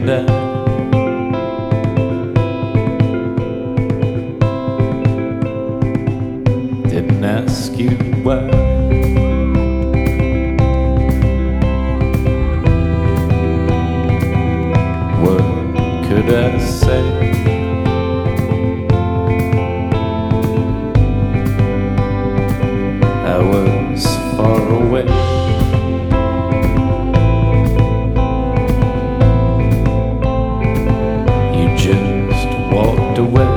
And I didn't ask you why. What could I say? I was far away. You just walked away.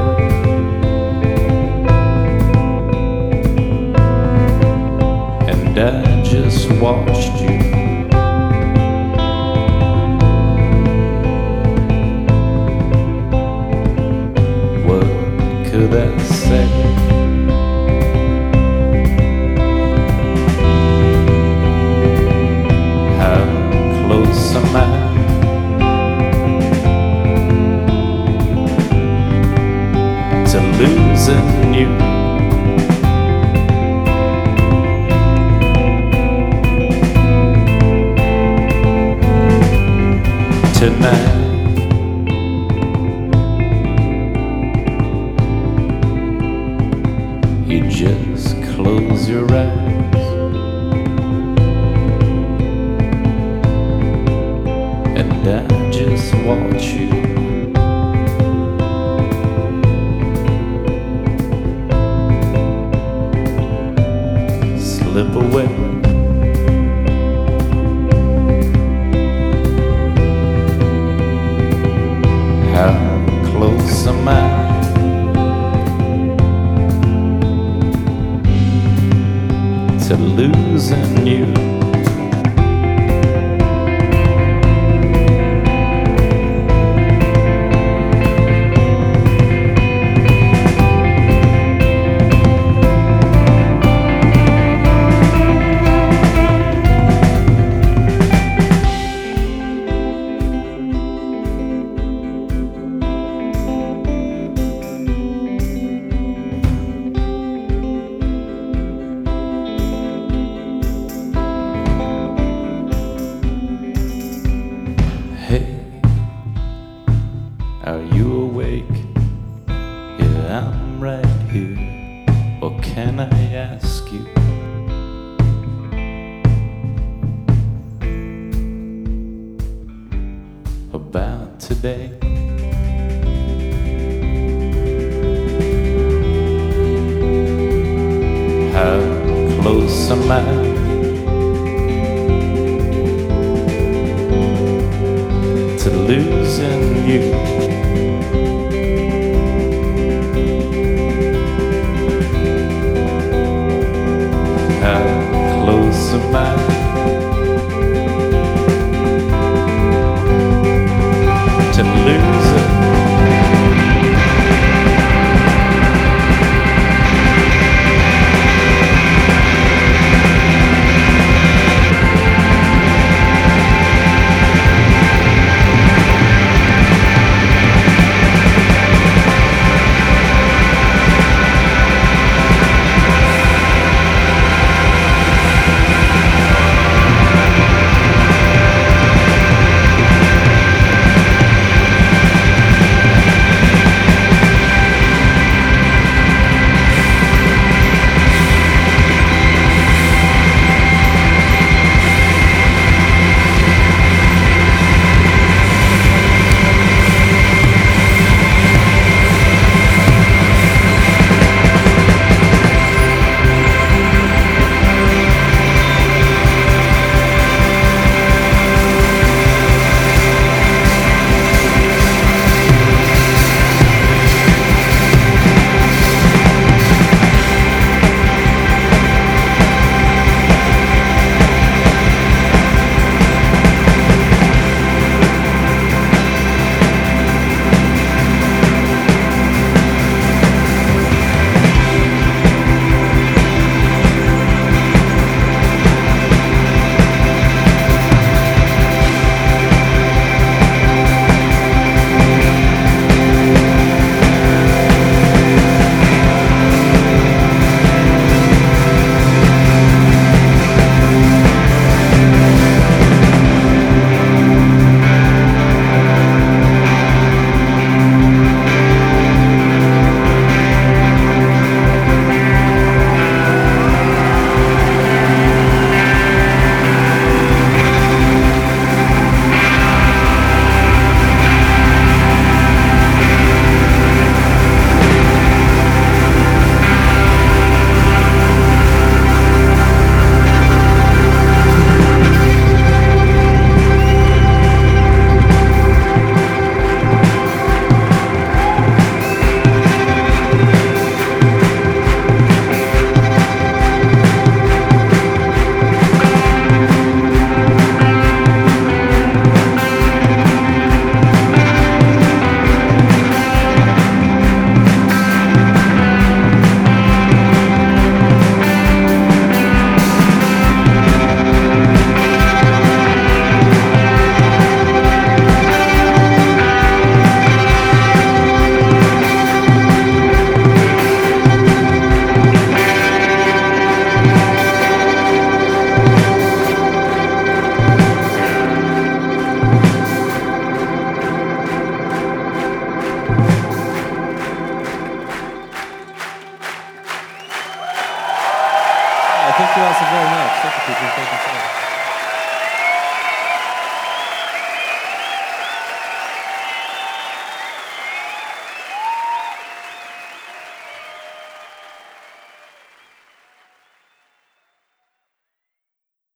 And I just watched you. What could I say? How close am I to losing you? Tonight you just close your eyes and I just watch you slip away. How close am I to losing you? Hey, are you awake? Yeah, I'm right here. Or can I ask you? About today? How close am I to losing you? How close am I to losing? Thank you also very much. Thank you, Peter. Thank you so much.